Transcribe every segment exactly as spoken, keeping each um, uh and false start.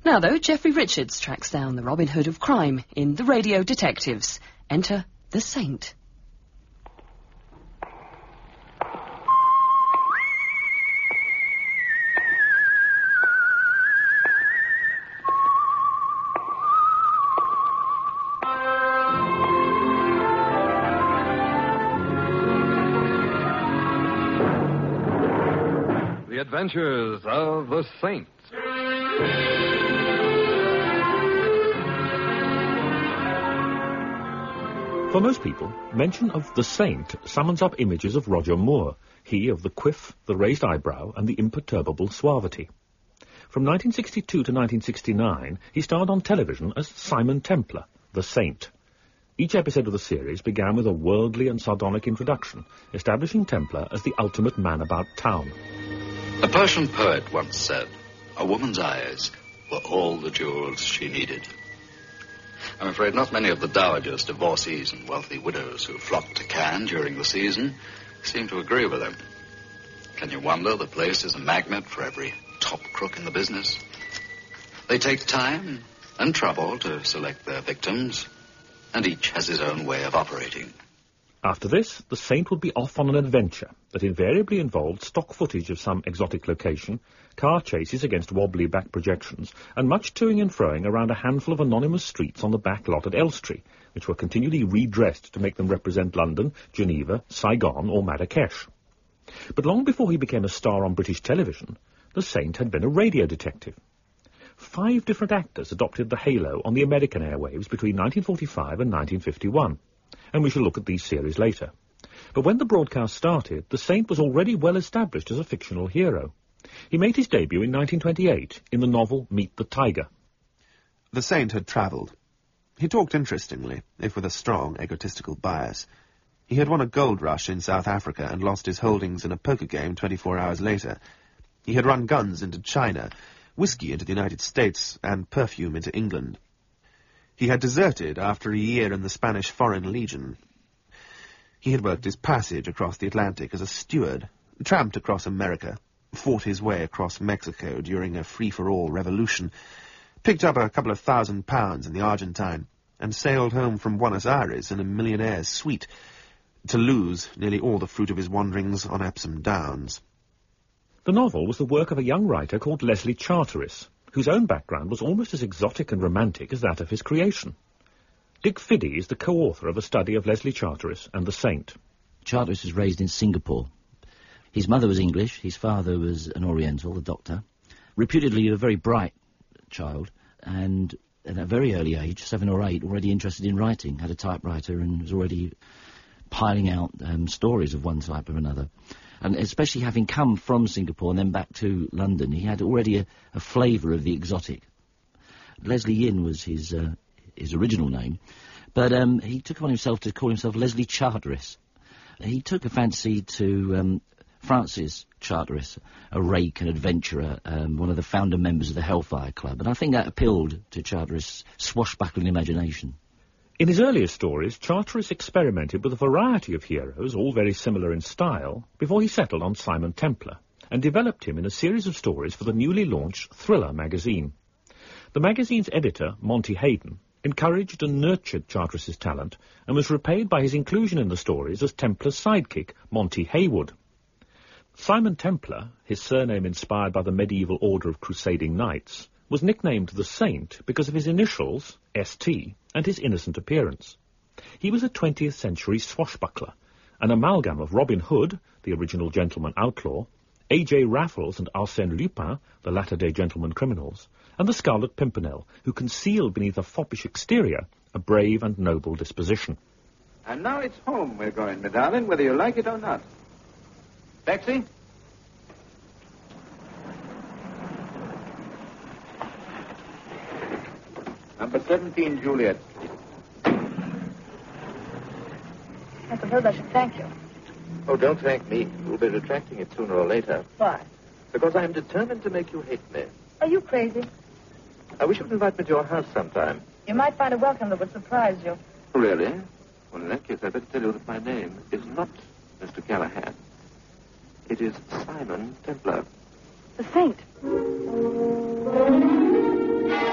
Now, though, Geoffrey Richards tracks down the Robin Hood of crime in The Radio Detectives. Enter The Saint. The Adventures of the Saint. For most people, mention of the Saint summons up images of Roger Moore, he of the quiff, the raised eyebrow, and the imperturbable suavity. From nineteen sixty-two to nineteen sixty-nine, he starred on television as Simon Templar, the Saint. Each episode of the series began with a worldly and sardonic introduction, establishing Templar as the ultimate man about town. A Persian poet once said, "A woman's eyes were all the jewels she needed." I'm afraid not many of the dowagers, divorcees, and wealthy widows who flock to Cannes during the season seem to agree with him. Can you wonder the place is a magnet for every top crook in the business? They take time and trouble to select their victims, and each has his own way of operating. After this, the Saint would be off on an adventure that invariably involved stock footage of some exotic location, car chases against wobbly back projections, and much toing and froing around a handful of anonymous streets on the back lot at Elstree, which were continually redressed to make them represent London, Geneva, Saigon, or Marrakesh. But long before he became a star on British television, the Saint had been a radio detective. Five different actors adopted the halo on the American airwaves between nineteen forty-five and nineteen fifty-one. And we shall look at these series later. But when the broadcast started, the Saint was already well established as a fictional hero. He made his debut in nineteen twenty-eight in the novel Meet the Tiger. The Saint had travelled. He talked interestingly, if with a strong egotistical bias. He had won a gold rush in South Africa and lost his holdings in a poker game twenty-four hours later. He had run guns into China, whiskey into the United States, and perfume into England. He had deserted after a year in the Spanish Foreign Legion. He had worked his passage across the Atlantic as a steward, tramped across America, fought his way across Mexico during a free-for-all revolution, picked up a couple of thousand pounds in the Argentine, and sailed home from Buenos Aires in a millionaire's suite, to lose nearly all the fruit of his wanderings on Epsom Downs. The novel was the work of a young writer called Leslie Charteris, whose own background was almost as exotic and romantic as that of his creation. Dick Fiddy is the co-author of a study of Leslie Charteris and the Saint. Charteris was raised in Singapore. His mother was English, his father was an Oriental, a doctor. Reputedly a very bright child, and at a very early age, seven or eight, already interested in writing, had a typewriter and was already piling out um, stories of one type or another. And especially having come from Singapore and then back to London, he had already a, a flavour of the exotic. Leslie Yin was his uh, his original name, but um, he took on himself to call himself Leslie Charteris. He took a fancy to um, Francis Charteris, a rake and adventurer, um, one of the founder members of the Hellfire Club, and I think that appealed to Charteris' swashbuckling imagination. In his earlier stories, Charteris experimented with a variety of heroes, all very similar in style, before he settled on Simon Templar, and developed him in a series of stories for the newly launched Thriller magazine. The magazine's editor, Monty Hayden, encouraged and nurtured Charteris's talent, and was repaid by his inclusion in the stories as Templar's sidekick, Monty Haywood. Simon Templar, his surname inspired by the medieval order of crusading knights, was nicknamed the Saint because of his initials, S T, and his innocent appearance. He was a twentieth century swashbuckler, an amalgam of Robin Hood, the original gentleman outlaw, A J Raffles and Arsène Lupin, the latter-day gentleman criminals, and the Scarlet Pimpernel, who concealed beneath a foppish exterior a brave and noble disposition. And now it's home we're going, my darling, whether you like it or not. Taxi? Number seventeen, Juliet. I suppose I should thank you. Oh, don't thank me. You'll be retracting it sooner or later. Why? Because I am determined to make you hate me. Are you crazy? I wish you would invite me to your house sometime. You might find a welcome that would surprise you. Really? Well, in that case, I'd better tell you that my name is not Mister Callahan. It is Simon Templar. The Saint.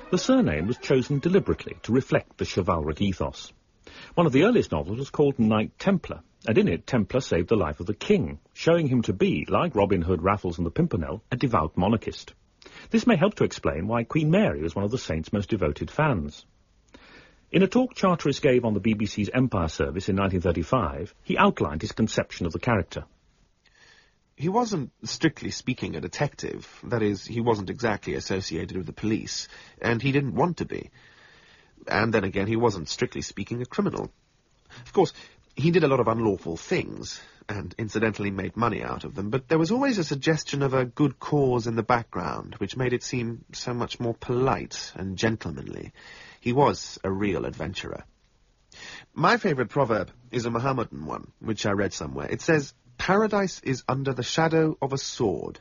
The surname was chosen deliberately to reflect the chivalric ethos. One of the earliest novels was called Knight Templar, and in it Templar saved the life of the king, showing him to be, like Robin Hood, Raffles and the Pimpernel, a devout monarchist. This may help to explain why Queen Mary was one of the saint's most devoted fans. In a talk Charteris gave on the B B C's Empire service in nineteen thirty-five, he outlined his conception of the character. He wasn't, strictly speaking, a detective. That is, he wasn't exactly associated with the police, and he didn't want to be. And then again, he wasn't, strictly speaking, a criminal. Of course, he did a lot of unlawful things, and incidentally made money out of them, but there was always a suggestion of a good cause in the background, which made it seem so much more polite and gentlemanly. He was a real adventurer. My favourite proverb is a Mohammedan one, which I read somewhere. It says, "Paradise is under the shadow of a sword."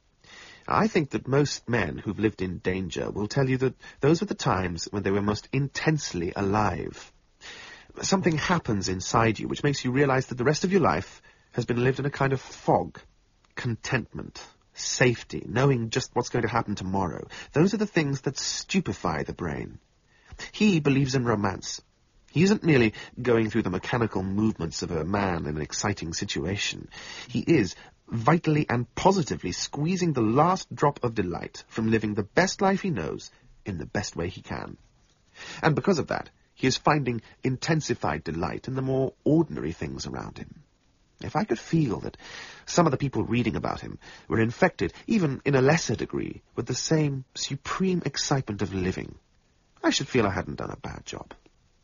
I think that most men who've lived in danger will tell you that those were the times when they were most intensely alive. Something happens inside you which makes you realise that the rest of your life has been lived in a kind of fog. Contentment, safety, knowing just what's going to happen tomorrow. Those are the things that stupefy the brain. He believes in romance. He isn't merely going through the mechanical movements of a man in an exciting situation. He is vitally and positively squeezing the last drop of delight from living the best life he knows in the best way he can. And because of that, he is finding intensified delight in the more ordinary things around him. If I could feel that some of the people reading about him were infected, even in a lesser degree, with the same supreme excitement of living, I should feel I hadn't done a bad job.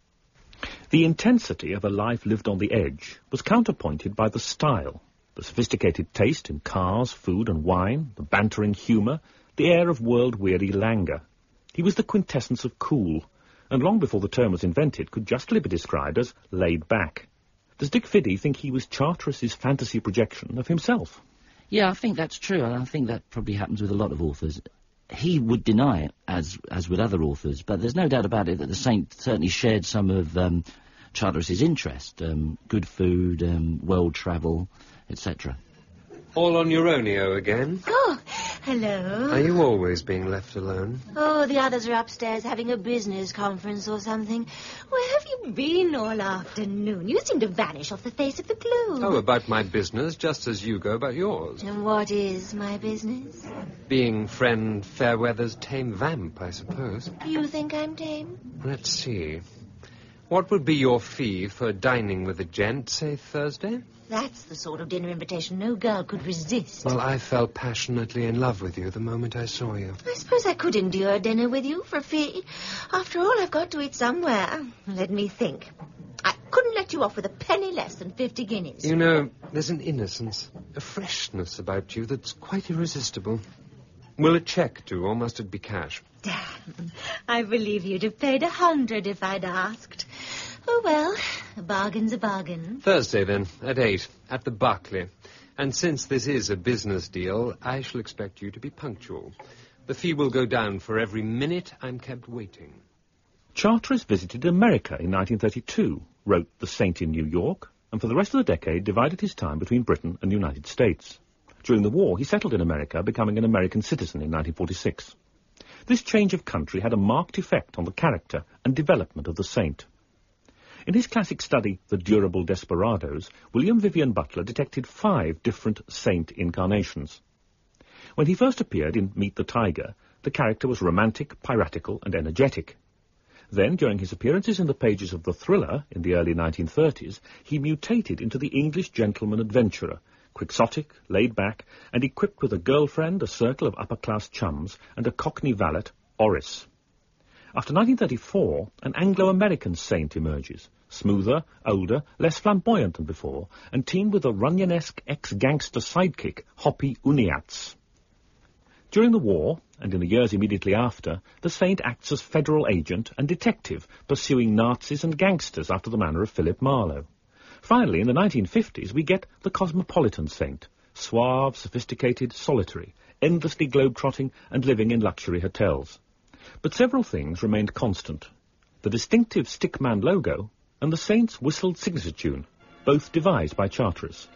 The intensity of a life lived on the edge was counterpointed by the style, the sophisticated taste in cars, food and wine, the bantering humour, the air of world-weary languor. He was the quintessence of cool, and long before the term was invented could justly be described as laid back. Does Dick Fiddy think he was Charteris's fantasy projection of himself? Yeah, I think that's true, and I think that probably happens with a lot of authors. He would deny it, as as with other authors, but there's no doubt about it that the Saint certainly shared some of um, Charteris's interest, um, good food, um, world travel, et cetera. All on your own-io again? Oh, hello. Are you always being left alone? Oh, the others are upstairs having a business conference or something. Where have you been all afternoon? You seem to vanish off the face of the globe. Oh, about my business, just as you go about yours. And what is my business? Being friend Fairweather's tame vamp, I suppose. You think I'm tame? Let's see. What would be your fee for dining with a gent, say, Thursday? That's the sort of dinner invitation no girl could resist. Well, I fell passionately in love with you the moment I saw you. I suppose I could endure dinner with you for a fee. After all, I've got to eat somewhere. Let me think. I couldn't let you off with a penny less than fifty guineas. You know, there's an innocence, a freshness about you that's quite irresistible. Will a cheque do, or must it be cash? Damn. I believe you'd have paid a hundred if I'd asked. Oh, well, a bargain's a bargain. Thursday, then, at eight, at the Berkeley. And since this is a business deal, I shall expect you to be punctual. The fee will go down for every minute I'm kept waiting. Charteris visited America in nineteen thirty-two, wrote The Saint in New York, and for the rest of the decade divided his time between Britain and the United States. During the war, he settled in America, becoming an American citizen in nineteen forty-six. This change of country had a marked effect on the character and development of the Saint. In his classic study, The Durable Desperadoes, William Vivian Butler detected five different Saint incarnations. When he first appeared in Meet the Tiger, the character was romantic, piratical, and energetic. Then, during his appearances in the pages of the Thriller in the early nineteen thirties, he mutated into the English gentleman adventurer, quixotic, laid-back, and equipped with a girlfriend, a circle of upper-class chums, and a Cockney valet, Horace. After nineteen thirty-four, an Anglo-American Saint emerges, smoother, older, less flamboyant than before, and teamed with a Runyonesque ex-gangster sidekick, Hoppy Uniatz. During the war, and in the years immediately after, the Saint acts as federal agent and detective, pursuing Nazis and gangsters after the manner of Philip Marlowe. Finally, in the nineteen fifties, we get the Cosmopolitan Saint, suave, sophisticated, solitary, endlessly globe-trotting and living in luxury hotels. But several things remained constant. The distinctive Stickman logo and the Saint's whistled signature tune, both devised by Charteris.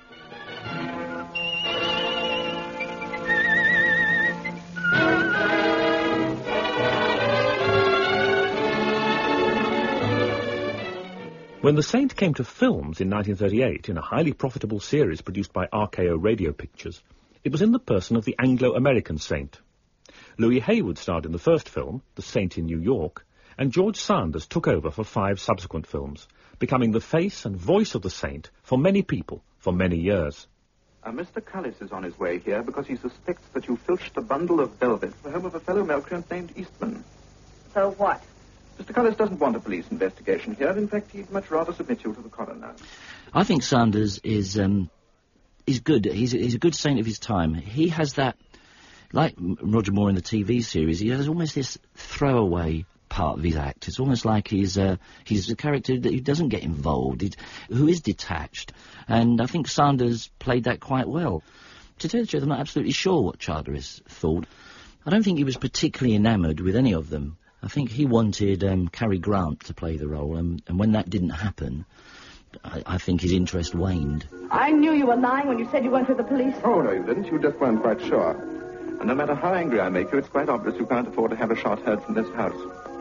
When The Saint came to films in nineteen thirty-eight, in a highly profitable series produced by R K O Radio Pictures, it was in the person of the Anglo-American Saint. Louis Hayward starred in the first film, The Saint in New York, and George Sanders took over for five subsequent films, becoming the face and voice of the Saint for many people for many years. Uh, Mister Cullis is on his way here because he suspects that you filched a bundle of velvet from the home of a fellow malcreant named Eastman. So what? Mister Cullis doesn't want a police investigation here. In fact, he'd much rather submit you to the coroner. I think Sanders is um, is good. He's, he's a good saint of his time. He has that, like Roger Moore in the T V series, he has almost this throwaway part of his act. It's almost like he's uh, he's a character that who doesn't get involved, he's, who is detached. And I think Sanders played that quite well. To tell the truth, I'm not absolutely sure what Charteris thought. I don't think he was particularly enamoured with any of them. I think he wanted um, Cary Grant to play the role, and, and when that didn't happen, I, I think his interest waned. I knew you were lying when you said you went to the police. Oh, no, you didn't. You just weren't quite sure. And no matter how angry I make you, it's quite obvious you can't afford to have a shot heard from this house.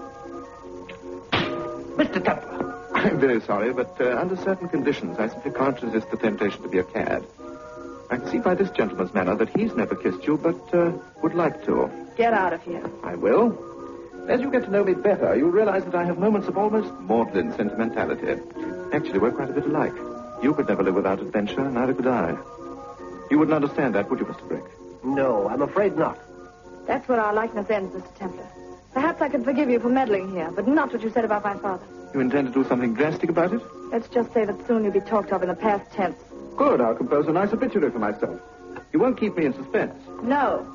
Mister Templar, I'm very sorry, but uh, under certain conditions, I simply can't resist the temptation to be a cad. I can see by this gentleman's manner that he's never kissed you, but uh, would like to. Get out of here. I will. As you get to know me better, you'll realize that I have moments of almost maudlin sentimentality. Actually, we're quite a bit alike. You could never live without adventure, neither could I. You wouldn't understand that, would you, Mister Brick? No, I'm afraid not. That's where our likeness ends, Mister Templar. Perhaps I could forgive you for meddling here, but not what you said about my father. You intend to do something drastic about it? Let's just say that soon you'll be talked of in the past tense. Good, I'll compose a nice obituary for myself. You won't keep me in suspense. No.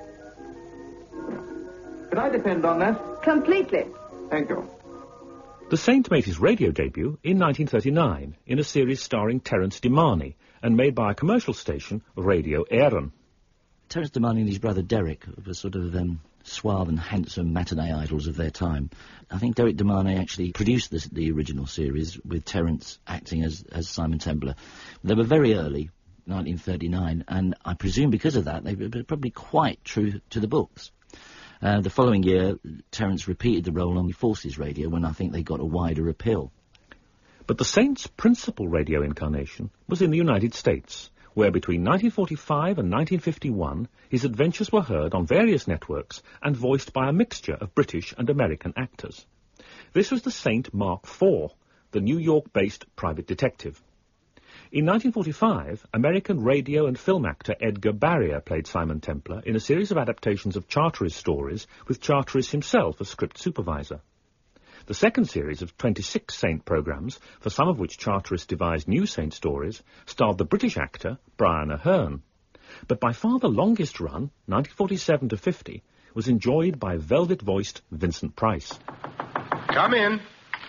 Can I depend on that? Completely. Thank you. The Saint made his radio debut in nineteen thirty-nine in a series starring Terence DeMarney and made by a commercial station, Radio Éireann. Terence DeMarney and his brother Derek were sort of um, suave and handsome matinee idols of their time. I think Derek DeMarney actually produced this, the original series with Terence acting as, as Simon Templar. They were very early, nineteen thirty-nine, and I presume because of that they were probably quite true to the books. Uh, the following year, Terence repeated the role on the Forces Radio when I think they got a wider appeal. But the Saint's principal radio incarnation was in the United States, where between nineteen forty-five and nineteen fifty-one his adventures were heard on various networks and voiced by a mixture of British and American actors. This was the Saint Mark four, the New York-based private detective. In nineteen forty-five, American radio and film actor Edgar Barrier played Simon Templar in a series of adaptations of Charteris stories, with Charteris himself as script supervisor. The second series of twenty-six Saint programmes, for some of which Charteris devised new Saint stories, starred the British actor Brian Aherne. But by far the longest run, nineteen forty-seven to fifty, was enjoyed by velvet-voiced Vincent Price. Come in.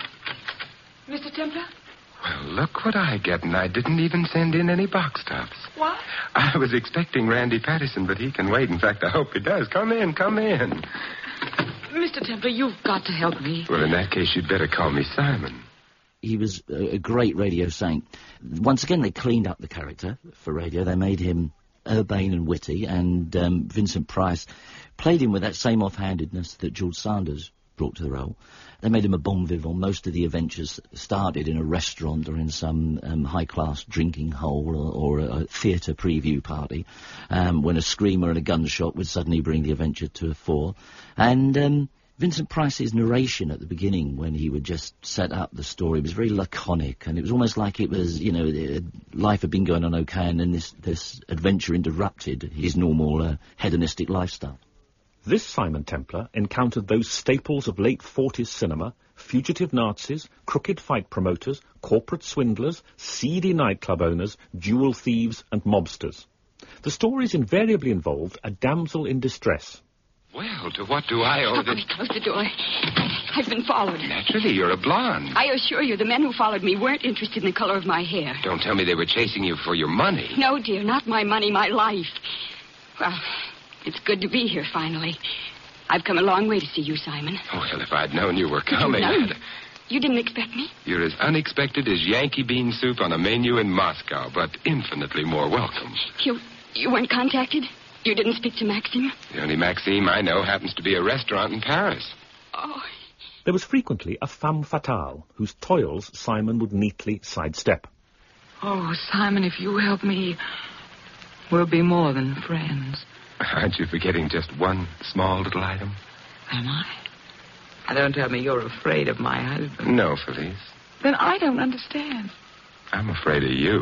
Mister Templar? Well, look what I get, and I didn't even send in any box tops. What? I was expecting Randy Patterson, but he can wait. In fact, I hope he does. Come in, come in. Mister Templar, you've got to help me. Well, in that case, you'd better call me Simon. He was a, a great radio saint. Once again, they cleaned up the character for radio. They made him urbane and witty, and um, Vincent Price played him with that same offhandedness that George Sanders brought to the role. They made him a bon vivant. Most of the adventures started in a restaurant or in some um, high-class drinking hole or, or a, a theatre preview party, um, when a screamer and a gunshot would suddenly bring the adventure to a fore. And um, Vincent Price's narration at the beginning, when he would just set up the story, was very laconic, and it was almost like it was, you know, life had been going on okay, and then this, this adventure interrupted his normal uh, hedonistic lifestyle. This Simon Templar encountered those staples of late forties cinema, fugitive Nazis, crooked fight promoters, corporate swindlers, seedy nightclub owners, jewel thieves and mobsters. The stories invariably involved a damsel in distress. Well, to what do I owe Stop, this? let me close the door. I've been followed. Naturally, you're a blonde. I assure you, the men who followed me weren't interested in the color of my hair. Don't tell me they were chasing you for your money. No, dear, not my money, my life. Well, it's good to be here, finally. I've come a long way to see you, Simon. Oh, well, if I'd known you were coming, You, I'd... you didn't expect me? You're as unexpected as Yankee bean soup on a menu in Moscow, but infinitely more welcome. You, you weren't contacted? You didn't speak to Maxime? The only Maxime I know happens to be a restaurant in Paris. Oh, There was frequently a femme fatale, whose toils Simon would neatly sidestep. Oh, Simon, if you help me, we'll be more than friends. Aren't you forgetting just one small little item? Am I? Now, don't tell me you're afraid of my husband. No, Felice. Then I don't understand. I'm afraid of you.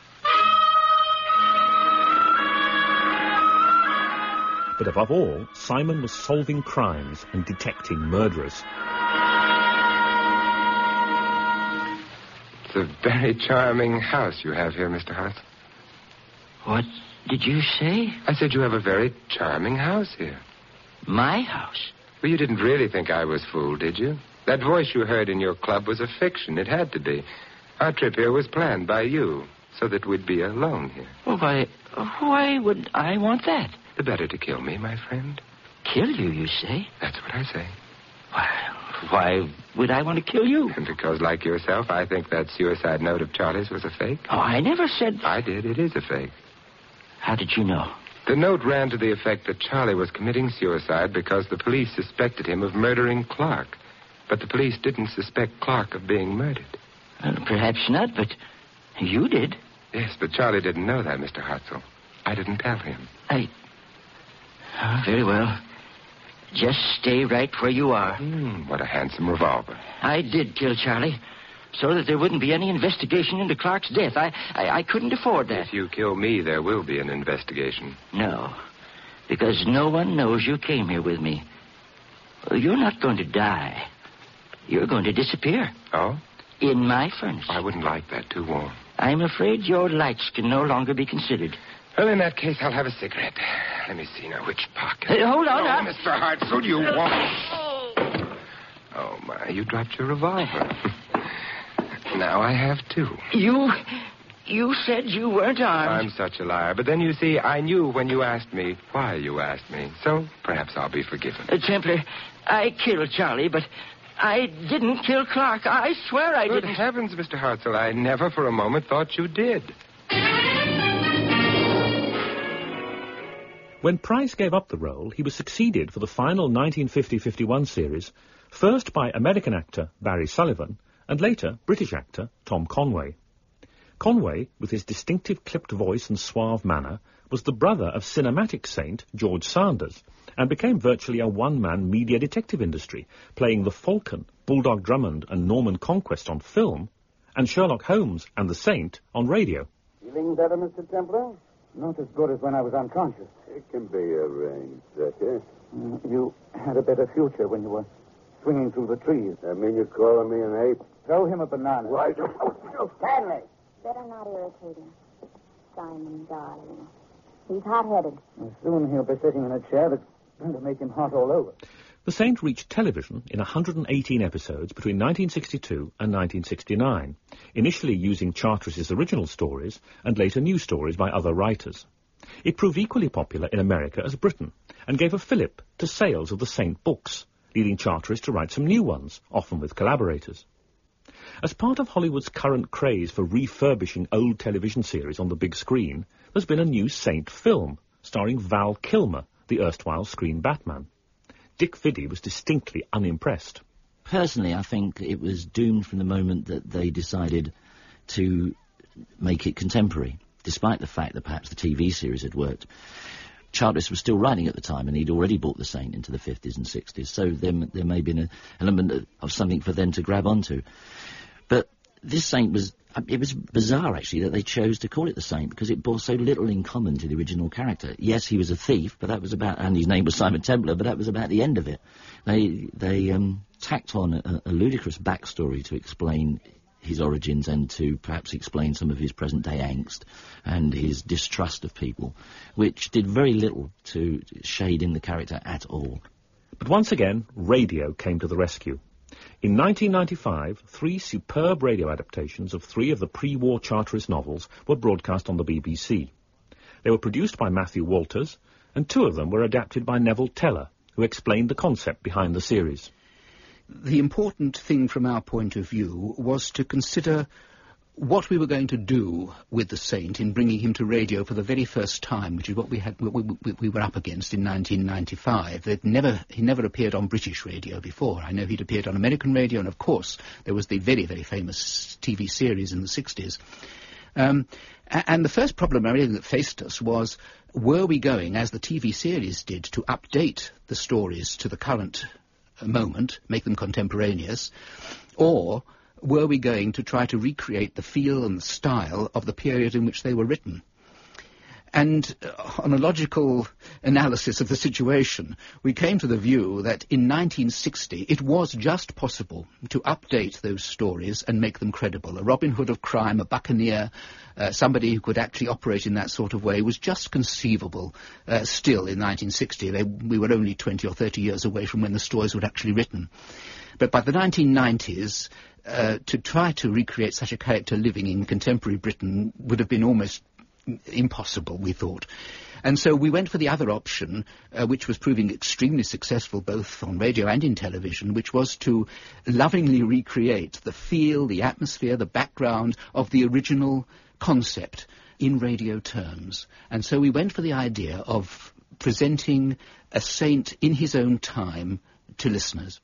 But above all, Simon was solving crimes and detecting murderers. It's a very charming house you have here, Mister Hart. What did you say? I said you have a very charming house here. My house? Well, you didn't really think I was fooled, did you? That voice you heard in your club was a fiction. It had to be. Our trip here was planned by you, so that we'd be alone here. Well, why, why would I want that? The better to kill me, my friend. Kill you, you say? That's what I say. Why, why would I want to kill you? And because, like yourself, I think that suicide note of Charlie's was a fake. Oh, I never said... I did. It is a fake. How did you know? The note ran to the effect that Charlie was committing suicide because the police suspected him of murdering Clark. But the police didn't suspect Clark of being murdered. Well, perhaps not, but you did. Yes, but Charlie didn't know that, Mister Hartzell. I didn't tell him. I... Oh, very well. Just stay right where you are. Mm, what a handsome revolver. I did kill Charlie, so that there wouldn't be any investigation into Clark's death. I, I, I couldn't afford that. If you kill me, there will be an investigation. No, because no one knows you came here with me. You're not going to die. You're going to disappear. Oh? In my furnace. I wouldn't like that, too warm. I'm afraid your lights can no longer be considered. Well, in that case, I'll have a cigarette. Let me see now, which pocket? Hey, hold on. Oh, now. Mister Hartzell, you won't. Oh, my, you dropped your revolver. Now I have two. You... you said you weren't armed. I'm such a liar. But then, you see, I knew when you asked me why you asked me. So perhaps I'll be forgiven. Uh, Templar, I killed Charlie, but I didn't kill Clark. I swear I Good didn't. heavens, Mister Hartzell, I never for a moment thought you did. When Price gave up the role, he was succeeded for the final nineteen fifty fifty-one series, first by American actor Barry Sullivan, and later British actor Tom Conway. Conway, with his distinctive clipped voice and suave manner, was the brother of cinematic saint George Sanders, and became virtually a one-man media detective industry, playing the Falcon, Bulldog Drummond and Norman Conquest on film, and Sherlock Holmes and the Saint on radio. Feeling better, Mister Templar? Not as good as when I was unconscious. It can be arranged, Zeke. Mm, you had a better future when you were swinging through the trees. That mean you're calling me an ape? Throw him a banana. Right. Oh, Stanley! Better not irritate him. Simon, darling. He's hot-headed. Well, soon he'll be sitting in a chair that's going to make him hot all over. The Saint reached television in one hundred eighteen episodes between nineteen sixty-two and nineteen sixty-nine, initially using Charteris's original stories and later new stories by other writers. It proved equally popular in America as Britain, and gave a fillip to sales of the Saint books, leading Charteris to write some new ones, often with collaborators. As part of Hollywood's current craze for refurbishing old television series on the big screen, there's been a new Saint film, starring Val Kilmer, the erstwhile screen Batman. Dick Fiddy was distinctly unimpressed. Personally, I think it was doomed from the moment that they decided to make it contemporary, despite the fact that perhaps the T V series had worked. Charteris was still writing at the time, and he'd already brought the Saint into the fifties and sixties, so there, there may have been an element of something for them to grab onto. But this Saint was... It was bizarre, actually, that they chose to call it the Saint, because it bore so little in common to the original character. Yes, he was a thief, but that was about... and his name was Simon Templar, but that was about the end of it. They they um, tacked on a, a ludicrous backstory to explain his origins and to perhaps explain some of his present-day angst and his distrust of people, which did very little to shade in the character at all. But once again, radio came to the rescue. In nineteen ninety-five, three superb radio adaptations of three of the pre-war Charteris novels were broadcast on the B B C. They were produced by Matthew Walters, and two of them were adapted by Neville Teller, who explained the concept behind the series. The important thing from our point of view was to consider what we were going to do with the Saint in bringing him to radio for the very first time, which is what we had we, we, we were up against in nineteen ninety-five. They'd never, he never appeared on British radio before. I know he'd appeared on American radio, and of course there was the very, very famous T V series in the sixties. Um, and the first problem really that faced us was, were we going, as the T V series did, to update the stories to the current moment, make them contemporaneous, or were we going to try to recreate the feel and the style of the period in which they were written? And uh, on a logical analysis of the situation, we came to the view that in nineteen sixty it was just possible to update those stories and make them credible. A Robin Hood of crime, a buccaneer, uh, somebody who could actually operate in that sort of way was just conceivable uh, still in nineteen sixty. They, we were only twenty or thirty years away from when the stories were actually written. But by the nineteen nineties, uh, to try to recreate such a character living in contemporary Britain would have been almost impossible, we thought. And so we went for the other option, uh, which was proving extremely successful both on radio and in television, which was to lovingly recreate the feel, the atmosphere, the background of the original concept in radio terms. And so we went for the idea of presenting a saint in his own time to listeners.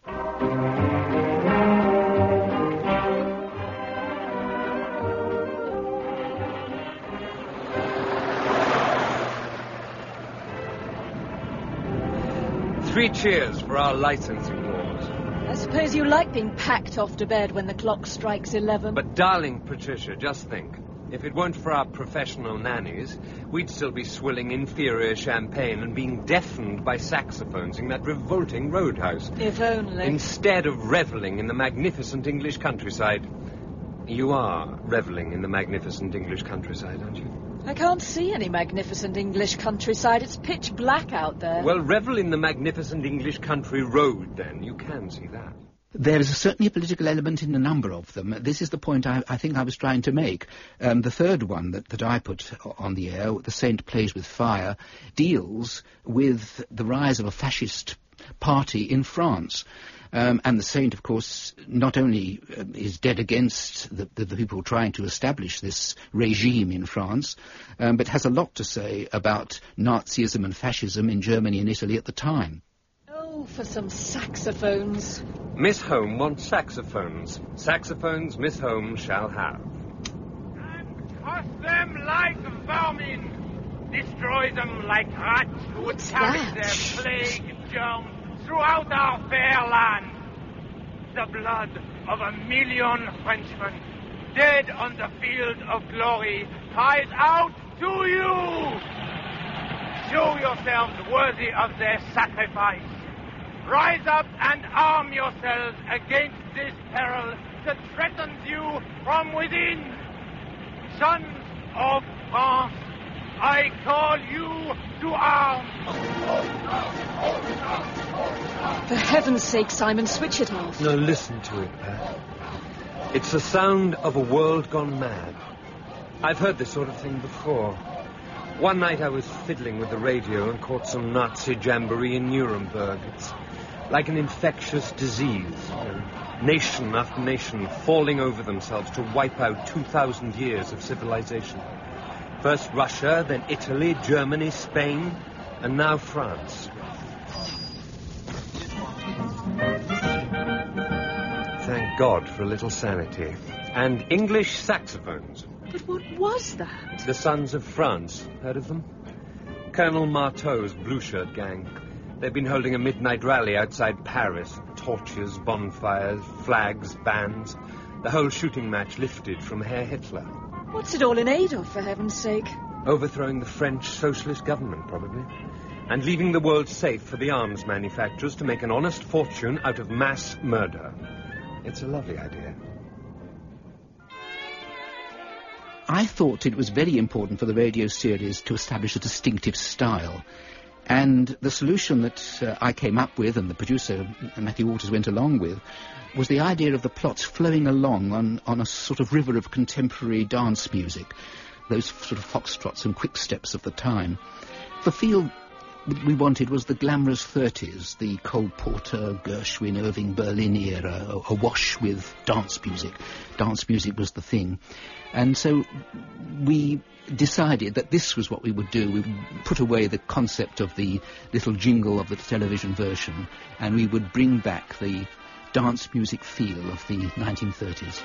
Three cheers for our licensing laws. I suppose you like being packed off to bed when the clock strikes eleven. But darling Patricia, just think. If it weren't for our professional nannies, we'd still be swilling inferior champagne and being deafened by saxophones in that revolting roadhouse. If only. Instead of revelling in the magnificent English countryside. You are revelling in the magnificent English countryside, aren't you? I can't see any magnificent English countryside. It's pitch black out there. Well, revel in the magnificent English country road, then. You can see that. There is certainly a political element in a number of them. This is the point I, I think I was trying to make. Um, the third one that, that I put on the air, The Saint Plays with Fire, deals with the rise of a fascist party in France. Um, and the Saint, of course, not only uh, is dead against the, the, the people trying to establish this regime in France, um, but has a lot to say about Nazism and fascism in Germany and Italy at the time. Oh, for some saxophones. Miss Home wants saxophones. Saxophones Miss Home shall have. And toss them like vermin. Destroy them like rats who would carry their plague germs throughout our fair land. The blood of a million Frenchmen dead on the field of glory cries out to you. Show yourselves worthy of their sacrifice. Rise up and arm yourselves against this peril that threatens you from within. Sons of France, I call you to arms. For heaven's sake, Simon, switch it off. No, listen to it, Pat. It's the sound of a world gone mad. I've heard this sort of thing before. One night I was fiddling with the radio and caught some Nazi jamboree in Nuremberg. It's like an infectious disease. You know, nation after nation falling over themselves to wipe out two thousand years of civilization. First Russia, then Italy, Germany, Spain, and now France. Thank God for a little sanity. And English saxophones. But what was that? The Sons of France. Heard of them? Colonel Marteau's blue-shirt gang. They've been holding a midnight rally outside Paris. Torches, bonfires, flags, bands. The whole shooting match lifted from Herr Hitler. What's it all in aid of, for heaven's sake? Overthrowing the French socialist government, probably. And leaving the world safe for the arms manufacturers to make an honest fortune out of mass murder. It's a lovely idea. I thought it was very important for the radio series to establish a distinctive style. And the solution that uh, I came up with, and the producer, Matthew Walters, went along with, was the idea of the plots flowing along on, on a sort of river of contemporary dance music, those sort of foxtrots and quick steps of the time. The feel we wanted was the glamorous thirties, the Cole Porter, Gershwin, Irving Berlin era, awash with dance music. Dance music was the thing. And so we decided that this was what we would do. We would put away the concept of the little jingle of the television version, and we would bring back the dance music feel of the nineteen thirties.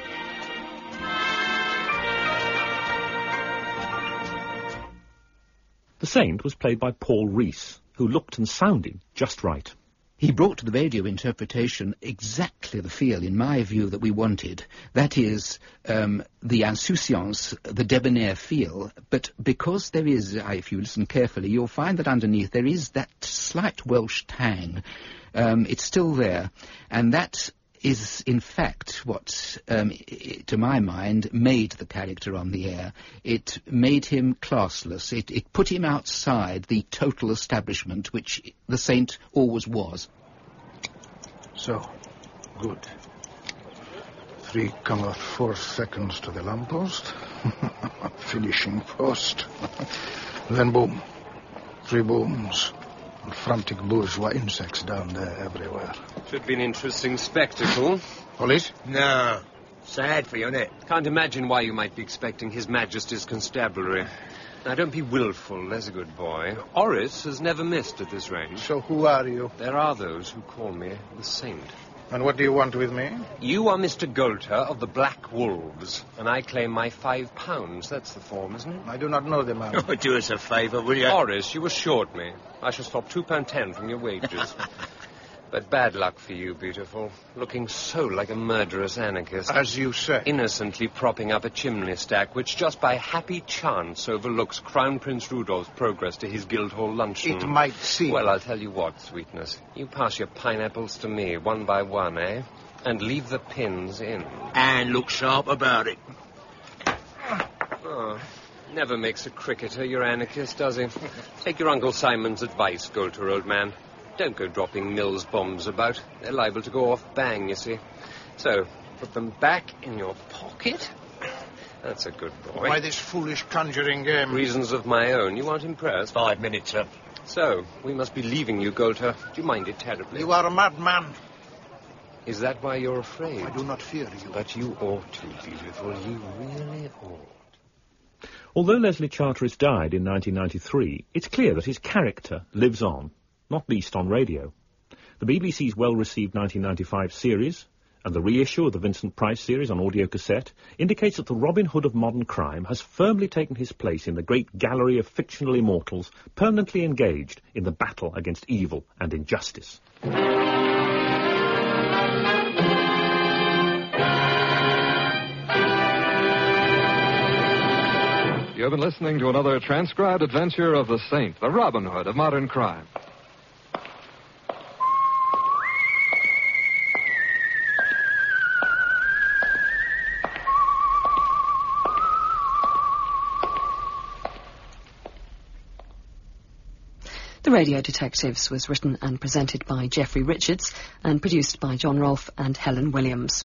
The Saint was played by Paul Rees, who looked and sounded just right. He brought to the radio interpretation exactly the feel, in my view, that we wanted. That is, um, the insouciance, the debonair feel. But because there is, uh, if you listen carefully, you'll find that underneath there is that slight Welsh tang. Um, it's still there. And that is, in fact, what, um, I- to my mind, made the character on the air. It made him classless. It, it put him outside the total establishment, which the Saint always was. So, good. Three comma four seconds to the lamppost. Finishing post. Then boom. Three booms. And frantic bourgeois insects down there everywhere. Should be an interesting spectacle. Police? No. Sad for you, isn't it? Can't imagine why you might be expecting His Majesty's Constabulary. Now, don't be willful, there's a good boy. Horace has never missed at this range. So who are you? There are those who call me the Saint. And what do you want with me? You are Mister Golter of the Black Wolves, and I claim my five pounds. That's the form, isn't it? I do not know the man. Oh, do us a favour, will you? Horace, you assured me. I shall stop two pound ten from your wages. But bad luck for you, beautiful. Looking so like a murderous anarchist. As you say. Innocently propping up a chimney stack, which just by happy chance overlooks Crown Prince Rudolph's progress to his Guildhall luncheon. It might seem. Well, I'll tell you what, sweetness. You pass your pineapples to me, one by one, eh? And leave the pins in. And look sharp about it. Oh, never makes a cricketer, your anarchist, does he? Take your Uncle Simon's advice, Golter, old man. Don't go dropping Mills bombs about. They're liable to go off bang, you see. So, put them back in your pocket. That's a good boy. Why this foolish conjuring game? Reasons of my own. You aren't impressed? Five minutes, sir. So, we must be leaving you, Golter. Do you mind it terribly? You are a madman. Is that why you're afraid? I do not fear you. But you ought to, beautiful. You really ought. Although Leslie Charteris died in nineteen ninety-three, it's clear that his character lives on, not least on radio. The B B C's well-received nineteen ninety-five series and the reissue of the Vincent Price series on audio cassette indicates that the Robin Hood of modern crime has firmly taken his place in the great gallery of fictional immortals permanently engaged in the battle against evil and injustice. You have been listening to another transcribed adventure of the Saint, the Robin Hood of modern crime. The Radio Detectives was written and presented by Geoffrey Richards and produced by John Rolfe and Helen Williams.